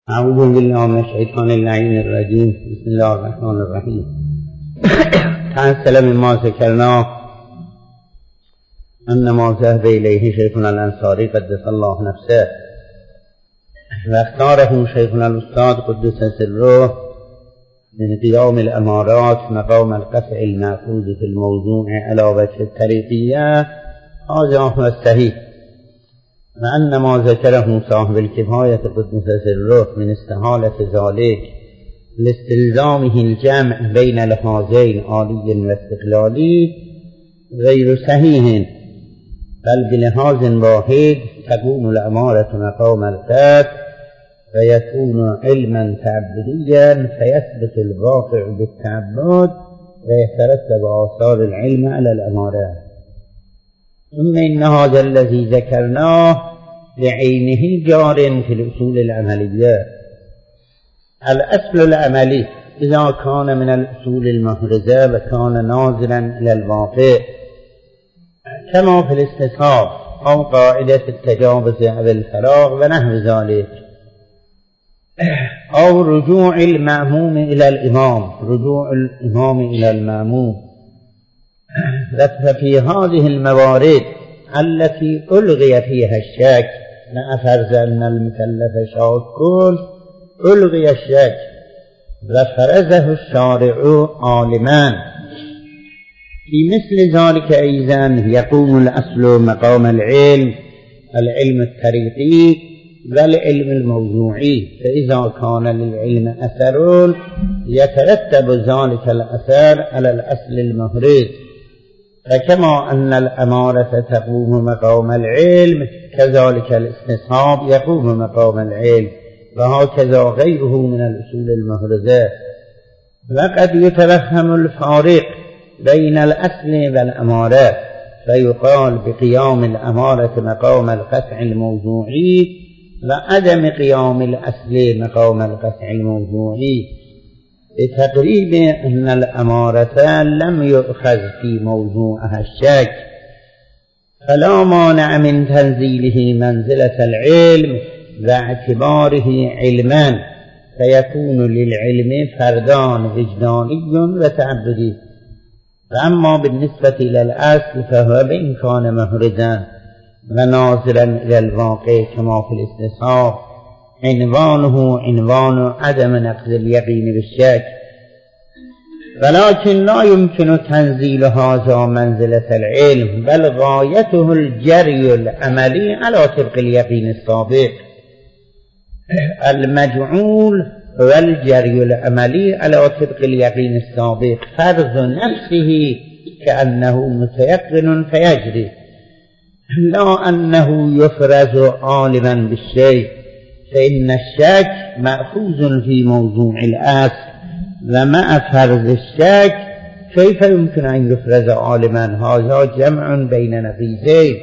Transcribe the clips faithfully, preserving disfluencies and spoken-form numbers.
أعوذ بالله من الشيطان اللعين الرجيم. بسم الله الرحمن الرحيم. تحصل مما ذكرناه أن ما ذهب إليه شيخنا الأنصاري قدس الله نفسه واختاره شيخنا الأستاذ قدس سره من قيام الأمارات مقام القطع المأخوذ في الموضوع على وجه الطريقية، هذا هو الصحيح، وأن ما ذكره صاحب الكفاية قدس سره من استحالة ذلك لاستلزامه الجمع بين لحاظين عالي واستقلالي غير صحيح، بل بلحاظ واحد تكون الأمارة مقام القطع فيكون علما تعبديا فيثبت الواقع بالتعبد ويترتب آثار العلم على الأمارات. ثم إن هذا الذي ذكرناه بعينه جار في الأصول العملية. الأصل العملي إذا كان من الأصول المحرزة وكان ناظرا إلى الواقع كما في الاستصحاب أو قاعدة التجاوز أو الفراغ ونحو ذلك، أو رجوع المأموم إلى الإمام، رجوع الإمام إلى المأموم. ففي هذه الموارد التي ألغي فيها الشك، لا فرض أن المكلف شاك، ألغي الشك وفرزه الشارع عالما. في مثل ذلك أيضا يقوم الأصل مقام العلم، العلم الطريقي والعلم الموضوعي، فإذا كان للعلم أثر يترتب ذلك الأثر على الأصل المحرز. فكما أن الأمارة تقوم مقام العلم كذلك الاستصحاب يقوم مقام العلم، وهكذا غيره من الأصول المحرزة. وقد يتوهم الفارق بين الأصل والأمارة فيقال بقيام الأمارة مقام القطع الموضوعي وعدم قيام الأصل مقام القطع الموضوعي، بتقريب أن الأمارة لم يؤخذ في موضوعها الشك، فلا مانع من تنزيله منزلة العلم واعتباره علما، فيكون للعلم فردان وجداني وتعبدي. فأما بالنسبة إلى الأصل فهو بإن كان محرزا وناظرا إلى الواقع كما في الاستصحاب عنوانه عنوان عدم نقض اليقين بالشك، ولكن لا يمكن تنزيل هذا منزلة العلم، بل غايته الجري العملي على طبق اليقين السابق. المجعول هو الجري العملي على طبق اليقين السابق، فرض نفسه كأنه متيقن فيجري، لا أنه يفرز عالما بالشيء، فإن الشك مأخوذ في موضوع الأصل، ومع فرض الشك كيف يمكن أن يفرز عالما؟ هذا جمع بين نقيضين.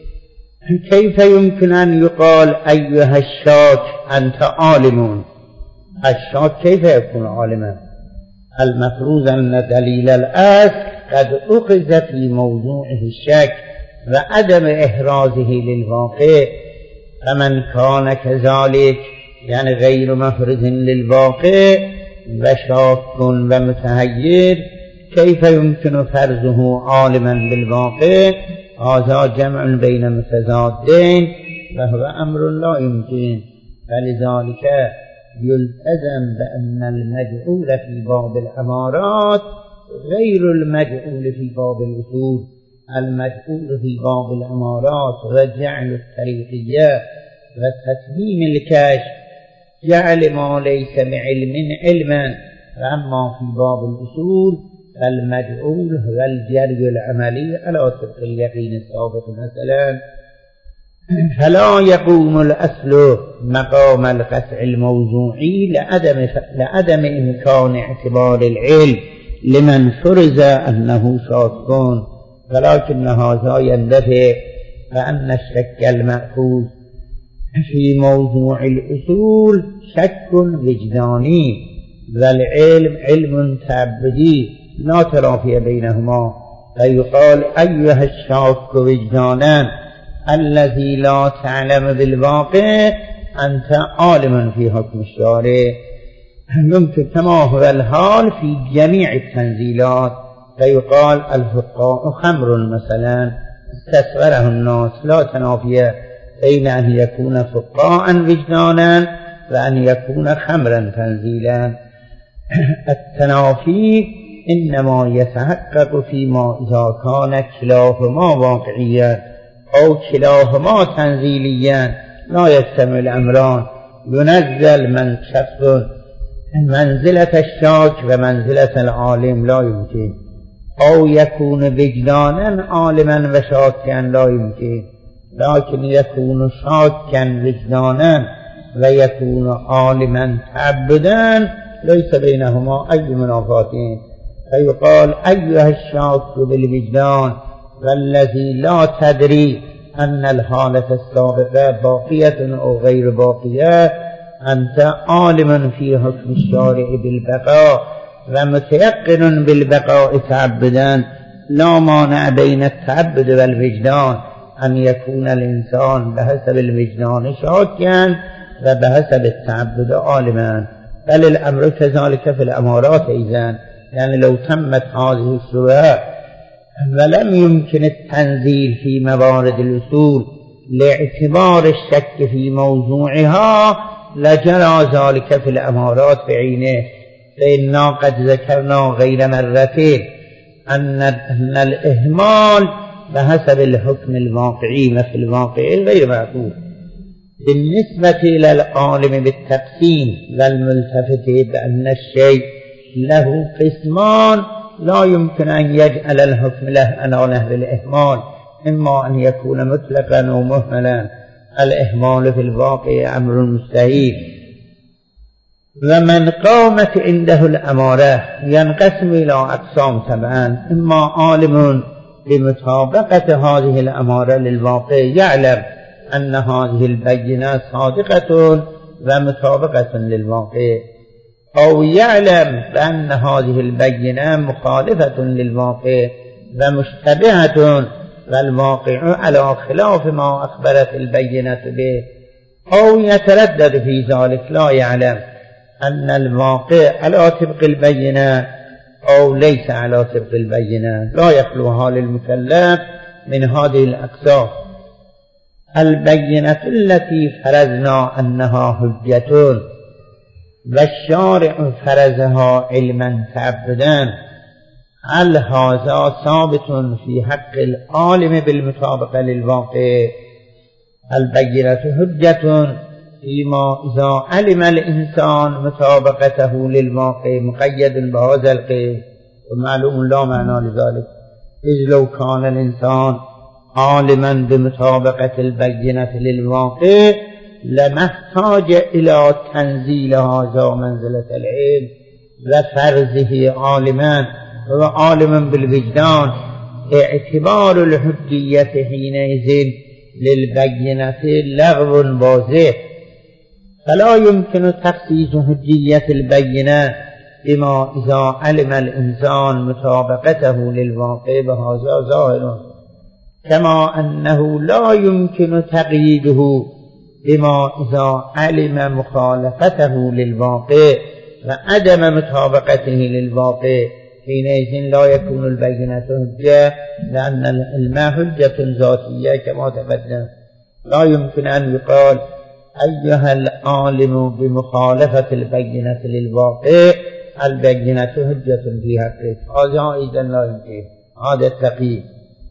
كيف يمكن أن يقال أيها الشاك أنت عالم؟ الشاك كيف يكون عالما؟ المفروض أن دليل الأصل قد أخذ في موضوعه الشك وعدم إحرازه للواقع، فمن كان كذلك يعني غير محرز للواقع وشاك ومتهير كيف يمكن فرزه عالما بالواقع؟ هذا جمع بين متضادين فهو أمر لا يمكن. فلذلك يلتزم بأن المجعول في باب الأمارات غير المجعول في باب الأصول. المجعول في باب الأمارات وجعل الطريقية وتتميم الكشف جعل ما ليس بعلم علما. فأما في باب الأصول فالمجعول هو الجري العملي على طبق اليقين السابق مثلا. فلا يقوم الأصل مقام القطع الموضوعي لعدم, لعدم إمكان اعتبار العلم لمن فرز أنه شاك، ولكن هذا يندفع فأن الشك المأخوذ في موضوع الأصول شك وجداني والعلم علم تعبدي لا ترافي بينهما، فيقال أيها الشاك وجدانا الذي لا تعلم بالواقع أنت عالم في حكم الشارع. يمكن كما هو الحال في جميع التنزيلات، فيقال الفقهاء خمر مثلا استصغره الناس، لا تنافي بين أن يكون فقهاء وجدانا وأن يكون خمرا تنزيلا. التنافي إنما يتحقق فيما إذا كان كلاهما واقعيا أو كلاهما تنزيليا لا يجتمع الأمران، ينزل من شخص منزلة الشاك ومنزلة العالم لا يمكن، أو يكون وجدانا عالما وشاكا لا يمكن، لكن يكون شاكا وجدانا ويكون عالما تعبدا ليس بينهما أي منافاتين. فيقال أيها الشاك بالوجدان والذي لا تدري أن الحالة السابقة باقية أو غير باقية، أنت عالم في حكم الشارع بالبقاء ومتيقن بالبقاء تعبدا، لا مانع بين التعبد والوجدان أن يكون الإنسان بحسب الوجدان شاكا وبحسب التعبد عالما. بل الأمر كذلك في الأمارات أيضا، يعني لو تمت هذه الشبهة ولم يمكن التنزيل في موارد الأصول لاعتبار الشك في موضوعها لجرى ذلك في الأمارات بعينه. فإنا قد ذكرنا غير مرتين أن, أن الإهمال بحسب الحكم الواقعي وفي الواقع غير معقول. بالنسبة إلى العالم بالتقسيم والملتفت بأن الشيء له قسمان لا يمكن أن يجعل الحكم له على نحو الإهمال، إما أن يكون مطلقا أو مهملا. الإهمال في الواقع أمر مستحيل. ومن قامت عنده الأمارة ينقسم إلى أقسام طبعا، إما عالم بمطابقة هذه الأمارة للواقع يعلم أن هذه البينة صادقة ومطابقة للواقع، أو يعلم بأن هذه البينة مخالفة للواقع ومشتبهة والواقع على خلاف ما أخبرت البينة به، أو يتردد في ذلك لا يعلم أن الواقع على طبق البينة أو ليس على طبق البينة. لا يخلو حال المكلف من هذه الأقسام. البينة التي فرضنا أنها حجة والشارع فرضها علما تعبدا، هل هذا ثابت في حق العالم بالمطابقة للواقع؟ البينة حجة فيما إذا علم الإنسان مطابقته للواقع مقيد بهذا القيد، ومعلوم لا معنى لذلك، إذ لو كان الإنسان عالما بمطابقة البينة للواقع لما احتاج إلى تنزيل هذا منزلة العلم وفرزه عالما وعالما بالوجدان. اعتبار الحجية حينئذ للبينة لغو واضح، فلا يمكن تخصيص حجية البينة بما إذا علم الإنسان مطابقته للواقع بهذا ظاهر، كما أنه لا يمكن تقييده بما إذا علم مخالفته للواقع وعدم مطابقته للواقع. حينئذ لا يكون البينة حجة، لأن العلم حجة ذاتية كما تقدم. لا يمكن أن يقال أيها العالم بمخالفة البينة للواقع البينة حجة في حقك، هذا أيضا لا يمكن. هذا التقييد.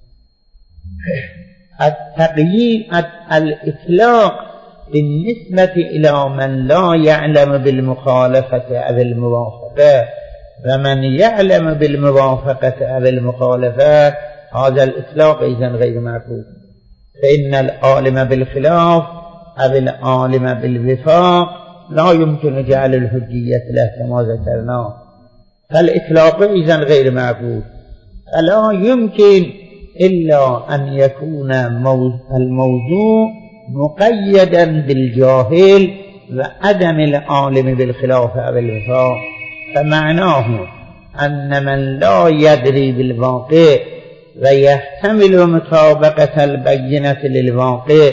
التقييد الإطلاق بالنسبة إلى من لا يعلم بالمخالفة أو الموافقة، ومن يعلم بالموافقة أو المخالفة هذا الإطلاق إذن غير معقول. فإن العالم بالخلاف أو العالم بالوفاق لا يمكن جعل الحجية له كما ذكرنا، فالإطلاق إذن غير معقول. فلا يمكن إلا أن يكون الموضوع مقيدا بالجاهل وعدم العالم بالخلاف أو الوفاق. فمعناه أن من لا يدري بالواقع ويحتمل مطابقة البينة للواقع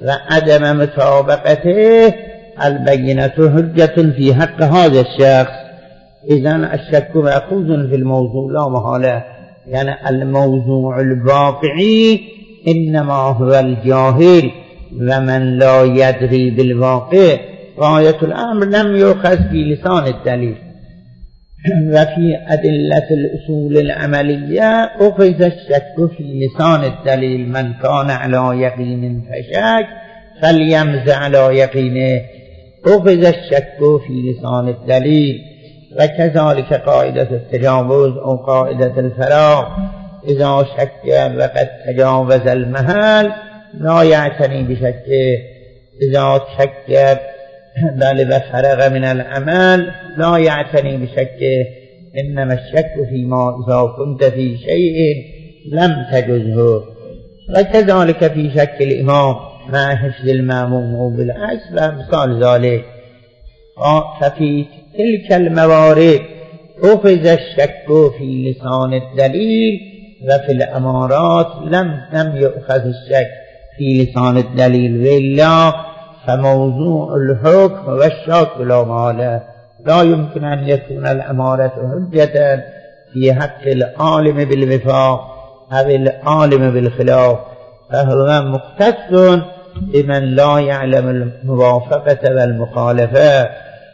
و عدم مطابقته البینة حجة فی حق هذا الشخص. اذن الشک مأخوذ فی الموضوع لا محاله، یعنی الموضوع الواقعی انما هو الجاهل و من لا يدري بالواقع. غایة الامر لم يؤخذ في لسان الدلیل و فی ادلة الاصول العملیه اخذ الشک فی لسان الدلیل. من کان علی یقین فشک فلیمز علی یقینه. اخذ الشک فی لسان الدلیل. و كذلك قاعدة التجاوز او قاعدة الفراغ اذا شک وقد تجاوز المحل لا يعتني بشكه. اذا شک بل وفرغ من العمل لا يعتني بشكه. انما الشك فيما اذا كنت في شيء لم تجزه. وكذلك في شك الامام مع حفظ المأموم او بالعكس و مثال ذلك. ففي تلك الموارد اخذ الشك في لسان الدليل وفي الامارات لم لم يؤخذ الشك في لسان الدليل. وإلا فموضوع الحكم والشك لا محالة لا يمكن أن يكون الأمارة حجة في حق العالم بالوفاق أو العالم بالخلاف، فهو مختص بمن لا يعلم الموافقة والمخالفة.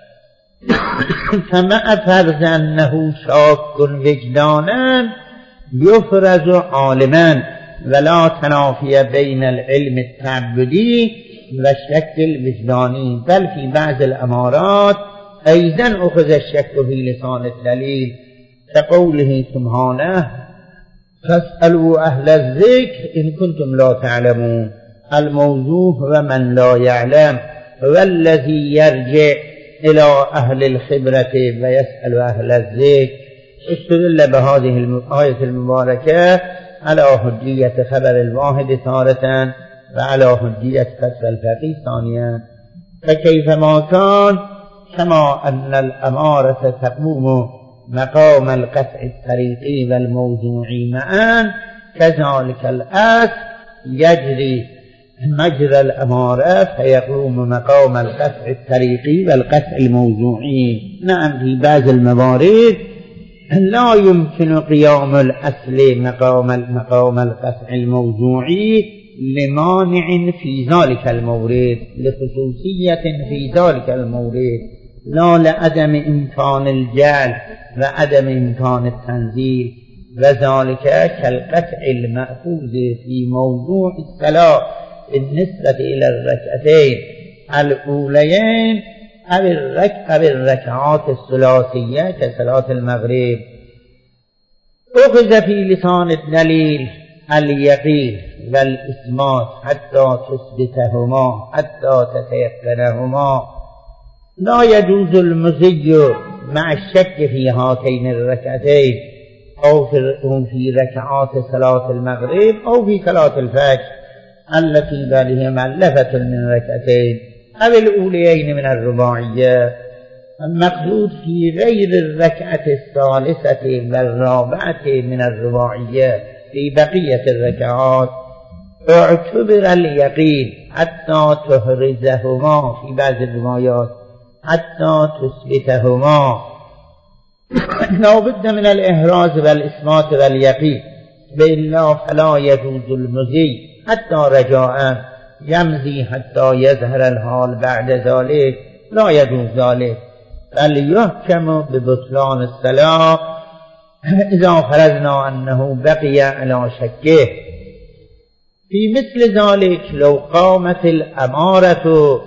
فمع فرض أنه شاك وجدانا يفرز عالما ولا تنافي بين العلم التعبدي والشك الوجداني، بل في بعض الأمارات أيضا أخذ الشك في لسان الدليل كقوله سبحانه فاسألوا أهل الذكر إن كنتم لا تعلمون. الموضوع هو من لا يعلم والذي يرجع إلى أهل الخبرة ويسأل أهل الذكر. استدل بهذه الآية المباركة على حجية خبر الواحد تارة وعلى حجية فتوى الفقيه ثانيا. فكيفما كان كما أن الأمارة تقوم مقام القطع الطريقي والموضوعي معا كذلك الأصل يجري مجرى الأمارة فيقوم مقام القطع الطريقي والقطع الموضوعي. نعم في بعض الموارد لا يمكن قيام الأصل مقام مقام القطع الموضوعي لمانع في ذلك المورد، لخصوصية في ذلك المورد، لا لعدم إمكان الجعل وعدم إمكان التنزيل. وذلك كالقطع المأخوذ في موضوع الصلاة بالنسبة إلى الركعتين الأوليين أو الركعات الثلاثية كصلاة المغرب. أخذ في لسان الدليل اليقين والإثبات حتى تثبتهما حتى تتيقنهما. لا يجوز المزي مع الشك في هاتين الركعتين أو في ركعات صلاة المغرب أو في صلاة الفجر التي بها مؤلفة من ركعتين أو الأوليين من الرباعية. المقصود في غير الركعة الثالثة والرابعة من الرباعية في بقية الركعات اعتبر اليقين حتى تحرزهما في بعض الروايات حتى تثبتهما. لا بد من الإحراز والإثبات واليقين، وإلا فلا يجوز المزي حتى رجاء يمزي حتى يظهر الحال بعد ذلك، لا يجوز ذلك. بل يحكم ببطلان الصلاة إذا فرضنا أنه بقي على شكه. في مثل ذلك لو قامت الأمارة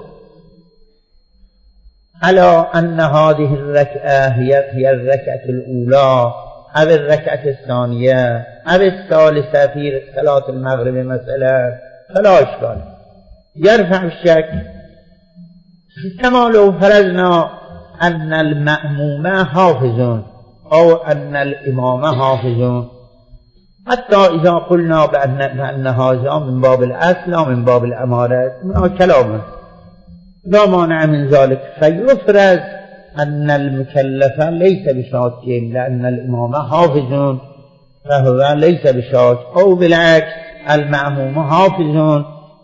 على أن هذه الركعة هي الركعة الأولى أو الركعة الثانية أو الثالثة في صلاة المغرب مثلا فلا إشكال، يرفع الشك. كما لو فرضنا أن المأموم حافظون أو أن الإمام حافظون، حتى إذا قلنا بأن, بأن هذا من باب الأصل أو من باب الأمارة من كلامه لا مانع من ذلك. فيفرض أن المكلف ليس بشاك لأن الإمام حافظون فهو ليس بشاك، أو بالعكس المأموم حافظون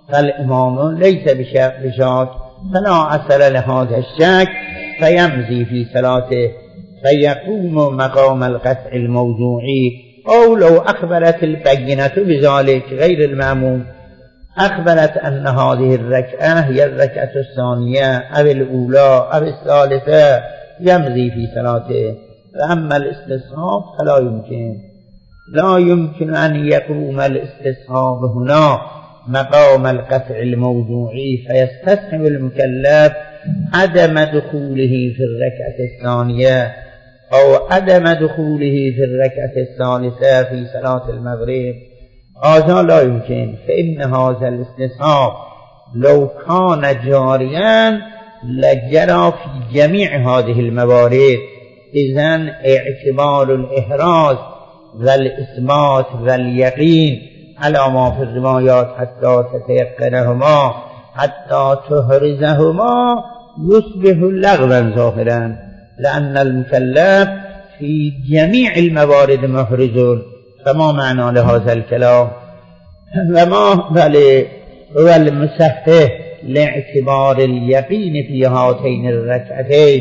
فالإمام ليس بشاك فلا أثر لهذا الشك فيمضي في صلاته فيقوم مقام القطع الموضوعي. أو لو أخبرت البينة بذلك غير المأموم، أخبرت أن هذه الركعة هي الركعة الثانية أو الأولى أو الثالثة يمضي في صلاته. فأما الاستصحاب فلا يمكن لا يمكن أن يقوم الاستصحاب هنا مقام القطع الموضوعي فيستصحب المكلف عدم دخوله في الركعة الثانية أو عدم دخوله في الركعة الثالثة في صلاة المغرب. هذا لا يمكن، فإن هذا الاستصحاب لو كان جاريا لجرى في جميع هذه الموارد. إذن اعتبار الإحراز والإثبات واليقين على ما في الروايات حتى تتيقنهما حتى تحرزهما يصبح لغوا ظاهرا، لأن المكلف في جميع الموارد محرز. فما معنى لهذا الكلام؟ وما بل هو المصحح لاعتبار اليقين في هاتين الركعتين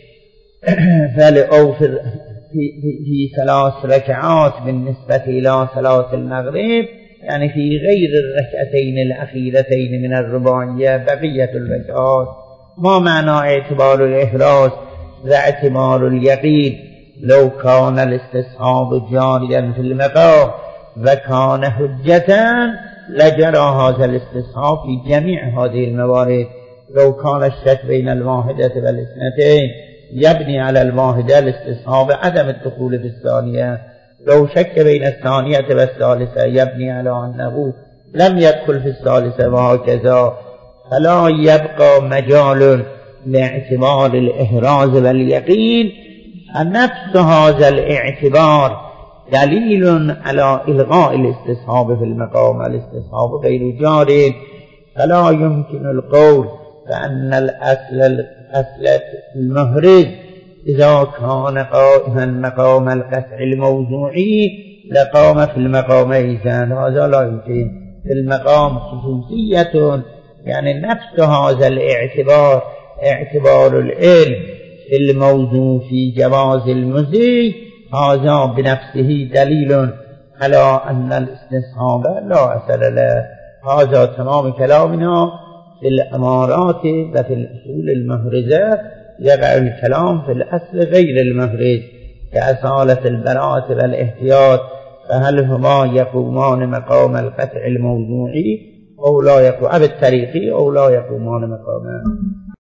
بل أو في, في, في ثلاث ركعات بالنسبة إلى صلاة المغرب، يعني في غير الركعتين الأخيرتين من الرباعية بقية الركعات. ما معنى اعتبار الإحراز واعتبار اليقين؟ لو كان الاستصحاب جاريا في المقام وكان حجة لجرى هذا الاستصحاب في جميع هذه الموارد. لو كان الشك بين الواحدة والاثنتين يبني على الواحدة الاستصحاب عدم الدخول في الثانية. لو شك بين الثانية والثالثة يبني على أنه لم يدخل في الثالثة، وهكذا. فلا يبقى مجال لاعتبار الإحراز واليقين. نفس هذا الاعتبار دليل على إلغاء الاستصحاب في المقام. الاستصحاب غير جار، فلا يمكن القول بأن الأصل الأصل المحرز إذا كان قائما مقام القطع الموضوعي لقام في المقام إذن. هذا لا يمكن. في المقام خصوصية، يعني نفس هذا الاعتبار اعتبار العلم في الموضوع في جواز المزي، هذا بنفسه دليل على أن الاستصحاب لا أثر له. هذا تمام كلامنا في الأمارات وفي الأصول المحرزة. يقع الكلام في الأصل غير المحرز كأصالة البراءة والاحتياط، فهل هما يقومان مقام القطع الموضوعي أو لا يقومان بالطريقي أو لا يقومان مقاما.